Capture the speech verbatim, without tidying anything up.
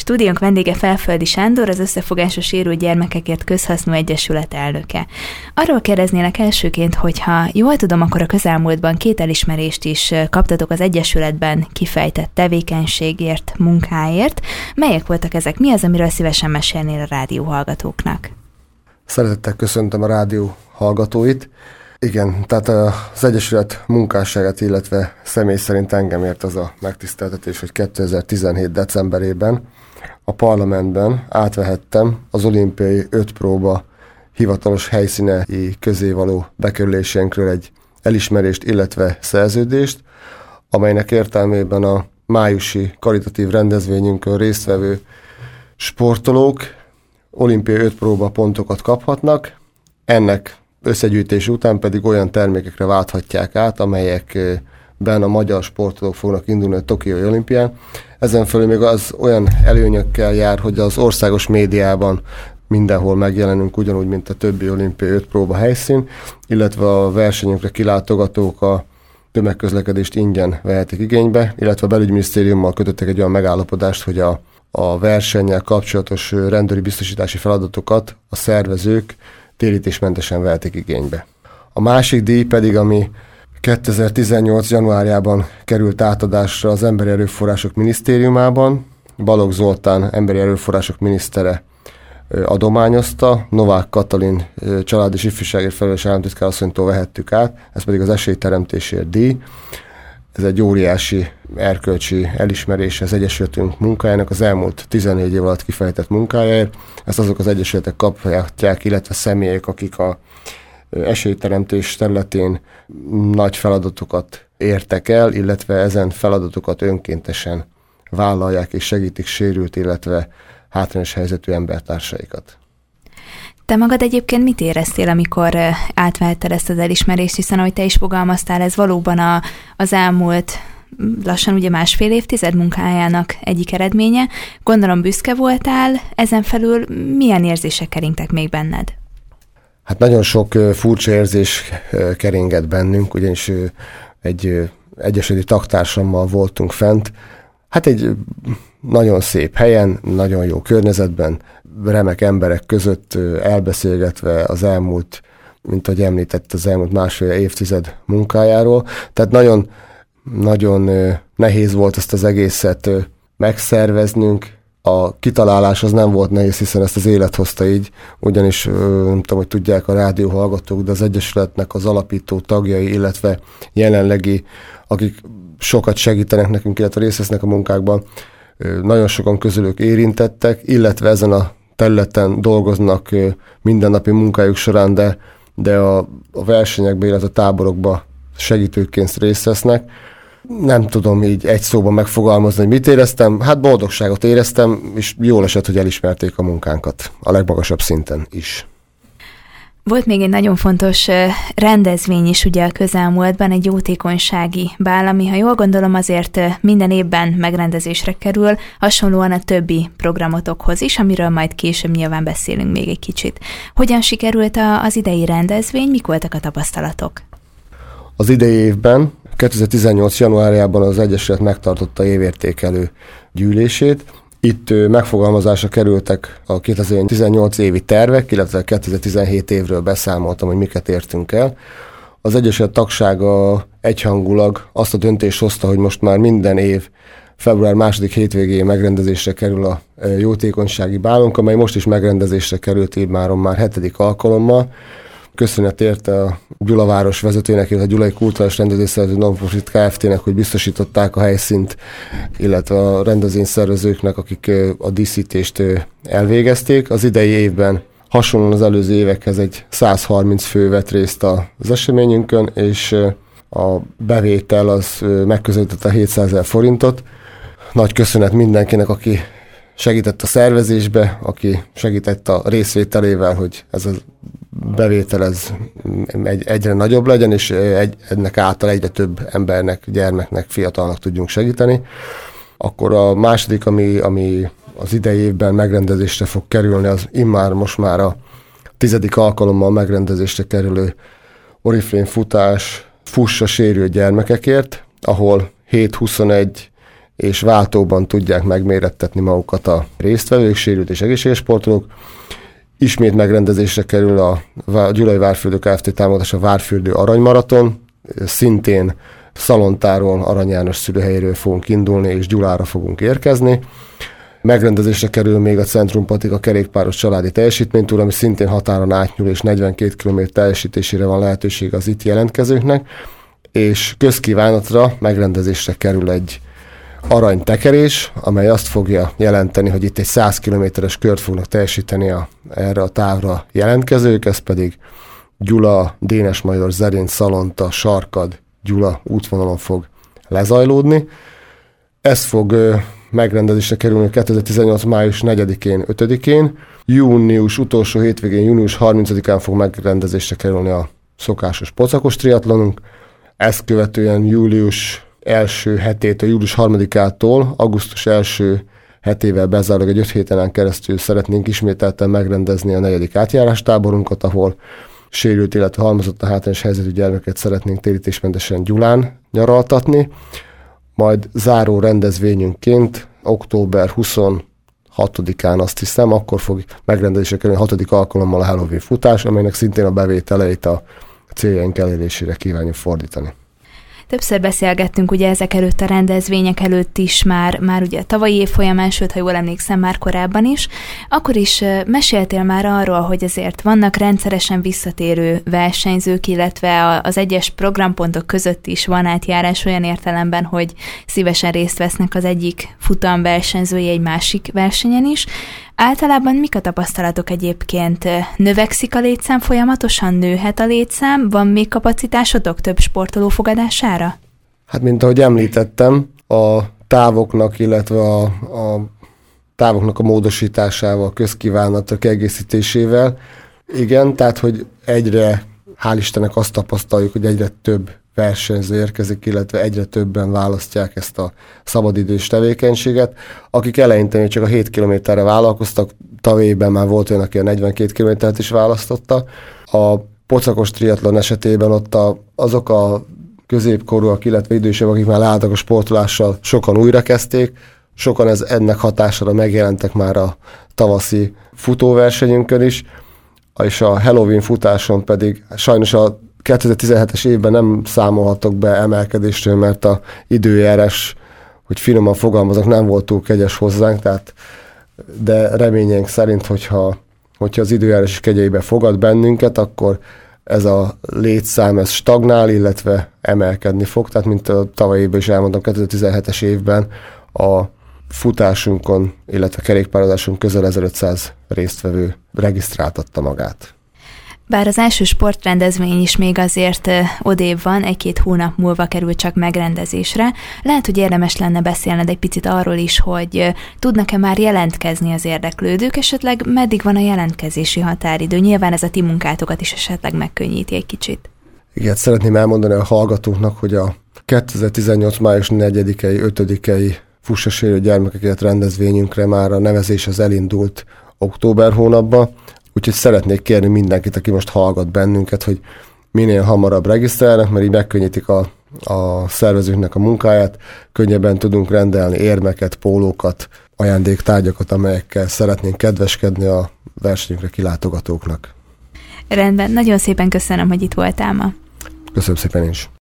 Stúdiónk vendége Felföldi Sándor, az Összefogás a Sérült Gyermekekért Közhasznú Egyesület elnöke. Arról kérdeznélek elsőként, hogyha jól tudom, akkor a közelmúltban két elismerést is kaptatok az Egyesületben kifejtett tevékenységért, munkáért. Melyek voltak ezek? Mi az, amiről szívesen mesélnél a rádió hallgatóknak? Szeretettel köszöntöm a rádió hallgatóit. Igen, tehát az Egyesület munkásságát, illetve személy szerint engem ért az a megtiszteltetés, hogy kétezer-tizenhét decemberében a parlamentben átvehettem az olimpiai öt próba hivatalos helyszínei közé való bekerülésénkről egy elismerést, illetve szerződést, amelynek értelmében a májusi karitatív rendezvényünkön résztvevő sportolók olimpiai öt próba pontokat kaphatnak, ennek összegyűjtés után pedig olyan termékekre válthatják át, amelyekben a magyar sportolók fognak indulni a Tokiói olimpián. Ezen felül még az olyan előnyökkel jár, hogy az országos médiában mindenhol megjelenünk, ugyanúgy, mint a többi olimpiai öt próba helyszín, illetve a versenyünkre kilátogatók a tömegközlekedést ingyen vehetik igénybe, illetve a belügyminisztériummal kötöttek egy olyan megállapodást, hogy a, a versennyel kapcsolatos rendőri biztosítási feladatokat a szervezők térítésmentesen vehetik igénybe. A másik díj pedig, ami kétezer-tizennyolc januárjában került átadásra az Emberi Erőforrások Minisztériumában, Balogh Zoltán emberi erőforrások minisztere adományozta, Novák Katalin család és ifjúságért felelős államtitkár asszonytól vehettük át, ez pedig az esélyteremtésért díj. Ez egy óriási erkölcsi elismerés az Egyesületünk munkájának az elmúlt tizennégy év alatt kifejtett munkájáért. Ezt azok az egyesületek kapják, illetve személyek, akik a esélyteremtés területén nagy feladatokat értek el, illetve ezen feladatokat önkéntesen vállalják és segítik sérült, illetve hátrányos helyzetű embertársaikat. Te magad egyébként mit éreztél, amikor átvehetted ezt az elismerést, hiszen ahogy te is fogalmaztál, ez valóban a, az elmúlt lassan ugye másfél évtized munkájának egyik eredménye. Gondolom büszke voltál, ezen felül milyen érzések keringtek még benned? Hát nagyon sok furcsa érzés keringett bennünk, ugyanis egy egyesületi taktársammal voltunk fent. Hát egy nagyon szép helyen, nagyon jó környezetben, remek emberek között elbeszélgetve az elmúlt, mint ahogy említett, az elmúlt másfél évtized munkájáról. Tehát nagyon, nagyon nehéz volt ezt az egészet megszerveznünk. A kitalálás az nem volt nehéz, hiszen ezt az élet hozta így, ugyanis nem tudom, hogy tudják a rádió hallgatók, de az Egyesületnek az alapító tagjai, illetve jelenlegi, akik sokat segítenek nekünk, illetve részt vesznek a munkákban, nagyon sokan közülük érintettek, illetve ezen a területen dolgoznak mindennapi munkájuk során, de, de a, a versenyekben, illetve a táborokban segítőként részt vesznek. Nem tudom így egy szóban megfogalmazni, hogy mit éreztem. Hát boldogságot éreztem, és jól esett, hogy elismerték a munkánkat a legmagasabb szinten is. Volt még egy nagyon fontos rendezvény is ugye a közelmúltban, egy jótékonysági bál, ami, ha jól gondolom, azért minden évben megrendezésre kerül, hasonlóan a többi programotokhoz is, amiről majd később nyilván beszélünk még egy kicsit. Hogyan sikerült az idei rendezvény, mik voltak a tapasztalatok? Az idei évben, kétezer-tizennyolc januárjában az Egyesület megtartotta évértékelő gyűlését. Itt megfogalmazásra kerültek a kétezer-tizennyolc évi tervek, illetve kétezer-tizenhét évről beszámoltam, hogy miket értünk el. Az Egyesület tagsága egyhangulag azt a döntést hozta, hogy most már minden év február második hétvégén megrendezésre kerül a jótékonysági bálunk, amely most is megrendezésre került imáron már hetedik alkalommal. Köszönet érte a Gyulaváros vezetőnek, illetve a Gyulai Kulturális Rendezvényszervező Non-Profit Kft-nek, hogy biztosították a helyszínt, illetve a rendezvényszervezőknek, akik a díszítést elvégezték. Az idei évben hasonlóan az előző évekhez egy száz harminc fő vett részt az eseményünkön, és a bevétel az megközelítette a hétszázezer forintot. Nagy köszönet mindenkinek, aki segített a szervezésbe, aki segített a részvételével, hogy ez a bevétel ez egy, egyre nagyobb legyen, és egy, ennek által egyre több embernek, gyermeknek, fiatalnak tudjunk segíteni. Akkor a második, ami, ami az idei évben megrendezésre fog kerülni, az immár most már a tizedik alkalommal megrendezésre kerülő Oriflame futás Fuss a sérült gyermekekért, ahol hét, huszonegy és váltóban tudják megmérettetni magukat a résztvevők, sérült és egészséges sportolók. Ismét megrendezésre kerül a Gyulai Várfürdő Kft. Támogatása Várfürdő Aranymaraton, szintén Szalontáról, Arany János szülőhelyéről fogunk indulni, és Gyulára fogunk érkezni. Megrendezésre kerül még a Centrum Patika kerékpáros családi teljesítménytúra, ami szintén határon átnyúl, és negyvenkét kilométer teljesítésére van lehetőség az itt jelentkezőknek, és közkívánatra megrendezésre kerül egy aranytekerés, amely azt fogja jelenteni, hogy itt egy száz kilométeres kört fognak teljesíteni a, erre a távra jelentkezők, ez pedig Gyula, Dénesmajor, Zerén, Szalonta, Sarkad, Gyula útvonalon fog lezajlódni. Ez fog megrendezésre kerülni kétezer-tizennyolc. május negyedikén, ötödikén. Június utolsó hétvégén, június harmincadikán fog megrendezésre kerülni a szokásos pocakos triatlonunk. Ezt követően július első hetétől, július harmadikától augusztus első hetével bezárólag egy öt héten keresztül szeretnénk ismételten megrendezni a negyedik átjárástáborunkat, ahol sérült, illetve halmozottan hátrányos helyzetű gyermeket szeretnénk térítésmentesen Gyulán nyaraltatni. Majd záró rendezvényünként október huszonhatodikán, azt hiszem, akkor fog megrendezésre kerülni a hatodik alkalommal a Halloween futás, amelynek szintén a bevételeit a céljaink elérésére kívánjuk fordítani. Többször beszélgettünk ugye ezek előtt a rendezvények előtt is, már, már ugye a tavalyi év folyamán, sőt, ha jól emlékszem, már korábban is. Akkor is meséltél már arról, hogy azért vannak rendszeresen visszatérő versenyzők, illetve az egyes programpontok között is van átjárás olyan értelemben, hogy szívesen részt vesznek az egyik futam versenyzői egy másik versenyen is. Általában mik a tapasztalatok egyébként? Növekszik a létszám folyamatosan? Nőhet a létszám? Van még kapacitásotok több sportoló fogadására? Hát, mint ahogy említettem, a távoknak, illetve a, a távoknak a módosításával, közkívánatra kiegészítésével. Igen, tehát, hogy egyre, hál' Istennek azt tapasztaljuk, hogy egyre több versenyző érkezik, illetve egyre többen választják ezt a szabadidős tevékenységet. Akik eleinte még csak a hét kilométerre vállalkoztak, tavalyében már volt olyan, aki a negyvenkét kilométert is választotta. A pocakos triatlon esetében ott a, azok a középkorúak, illetve idősebb, akik már leálltak a sportolással, sokan újra kezdték, sokan ez ennek hatására megjelentek már a tavaszi futóversenyünkön is, és a Halloween futáson pedig sajnos a kétezer-tizenhetes évben nem számolhatok be emelkedésről, mert a időjárás, hogy finoman fogalmazok, nem volt túl kegyes hozzánk, tehát, de reményeink szerint, hogyha, hogyha az időjárás is kegyeibe fogad bennünket, akkor ez a létszám ez stagnál, illetve emelkedni fog. Tehát, mint a tavalyi évben is elmondtam, kétezer-tizenhetes évben a futásunkon, illetve kerékpározásunk közel ezerötszáz résztvevő regisztráltatta magát. Bár az első sportrendezvény is még azért odébb van, egy-két hónap múlva kerül csak megrendezésre, lehet, hogy érdemes lenne beszélned egy picit arról is, hogy tudnak-e már jelentkezni az érdeklődők, esetleg meddig van a jelentkezési határidő? Nyilván ez a ti munkátokat is esetleg megkönnyíti egy kicsit. Igen, szeretném elmondani a hallgatóknak, hogy a kétezer-tizennyolc. május negyedikei, ötödikei Fuss a sérült gyermekekért rendezvényünkre már a nevezés az elindult október hónapban. Úgyhogy szeretnék kérni mindenkit, aki most hallgat bennünket, hogy minél hamarabb regisztrálnak, mert így megkönnyítik a, a szervezőknek a munkáját, könnyebben tudunk rendelni érmeket, pólókat, ajándéktárgyakat, amelyekkel szeretnénk kedveskedni a versenyünkre kilátogatóknak. Rendben, nagyon szépen köszönöm, hogy itt voltál ma. Köszönöm szépen én is.